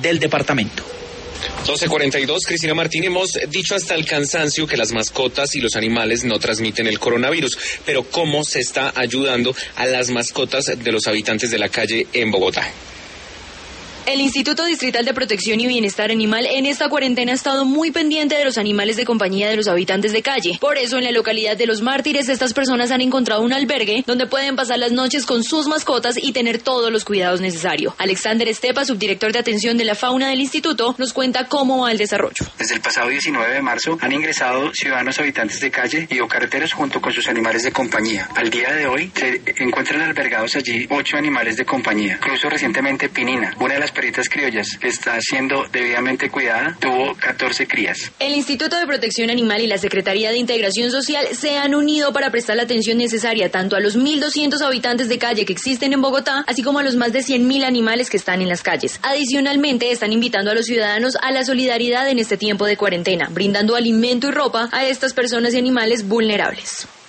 del departamento. 12:42, Cristina Martín, hemos dicho hasta el cansancio que las mascotas y los animales no transmiten el coronavirus, pero ¿cómo se está ayudando a las mascotas de los habitantes de la calle en Bogotá? El Instituto Distrital de Protección y Bienestar Animal en esta cuarentena ha estado muy pendiente de los animales de compañía de los habitantes de calle. Por eso, en la localidad de Los Mártires, estas personas han encontrado un albergue donde pueden pasar las noches con sus mascotas y tener todos los cuidados necesarios. Alexander Estepa, subdirector de atención de la fauna del instituto, nos cuenta cómo va el desarrollo. Desde el pasado 19 de marzo han ingresado ciudadanos habitantes de calle y carreteros junto con sus animales de compañía. Al día de hoy se encuentran albergados allí 8 animales de compañía. Incluso recientemente Pinina, una de las perritas criollas que está siendo debidamente cuidada, tuvo 14 crías. El Instituto de Protección Animal y la Secretaría de Integración Social se han unido para prestar la atención necesaria tanto a los 1.200 habitantes de calle que existen en Bogotá, así como a los más de 100.000 animales que están en las calles. Adicionalmente, están invitando a los ciudadanos a la solidaridad en este tiempo de cuarentena, brindando alimento y ropa a estas personas y animales vulnerables.